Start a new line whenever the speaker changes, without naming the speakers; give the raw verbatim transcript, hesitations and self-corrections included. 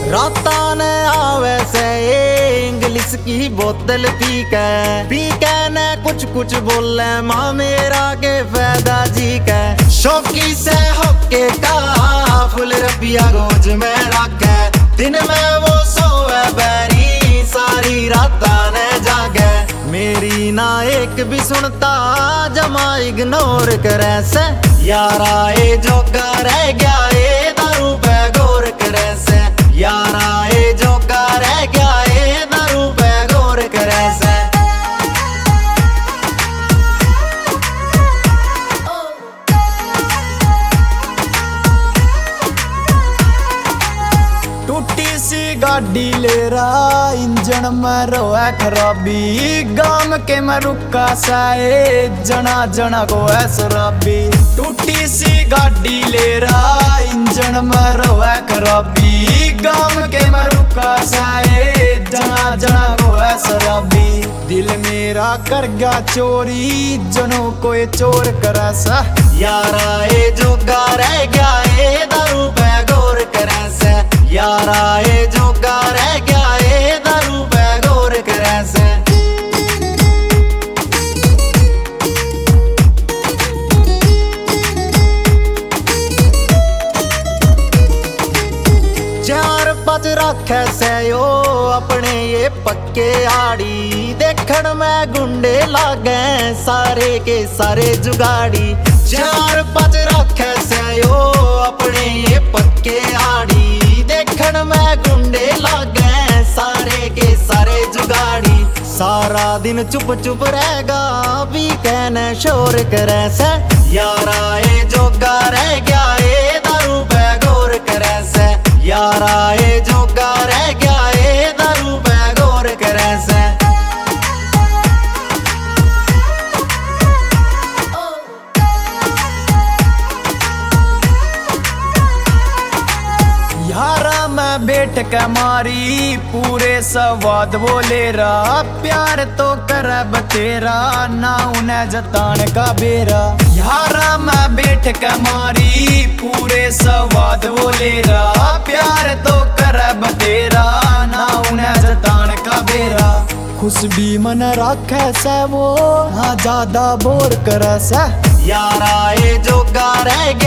राता ने आवे से इंग्लिश की बोतल पी के पी के ने कुछ कुछ बोले माँ मेरा के फायदा जी के शौकी से हक्के का फुल रबिया गोज में रखे दिन में वो सोए बैरी सारी राता ने जागे मेरी ना एक भी सुनता जमा इग्नोर करे से यारा ए जोगा रह गया ए दारू पे गौर करे से यारा ए जोगा रह गया ए दारू पे गौर करे से टूटी सी गाड़ी ले रहा इंजन में रोए खराबी गाम के में रुका साए जना जना को है शराबी टूटी सी गाड़ी ले रहा इंजन में रोए खराबी गाम के में रुका साए जना जना को है शराबी दिल मेरा कर गया चोरी जनों को ये चोर करा सा यारा ए जोगा रह गया ए दारू पे गौर करे से यारा ए जोगा रह गया ए दारू पे गौर करे से चार पांच रखे से यो अपने ये पक्के आड़ी देखण में गुंडे लागे सारे के सारे जुगाड़ी चार पांच रखे से यो अपने ये पक्के आड़ी देखण में गुंडे लागे सारे के सारे जुगाड़ी सारा दिन चुप चुप रहेगा भी कहने शोर करे से यारा ए जोगा रह गया ए दारू पे गौर करे से यारा ए जोगा रह गया ए दारू पे गौर करे से यारा मैं बैठ के मारी पूरे सवाद बोले रहा प्यार तो कर बतेरा ना उन्हें जतान का बेरा यारा मैं बैठ के मारी पूरे सवाद बोले रहा प्यार तो कर बतेरा ना उन्हें जतान का बेरा खुश भी मन रखे से वो ना ज्यादा बोर करे से यारा ए जोगा रह गया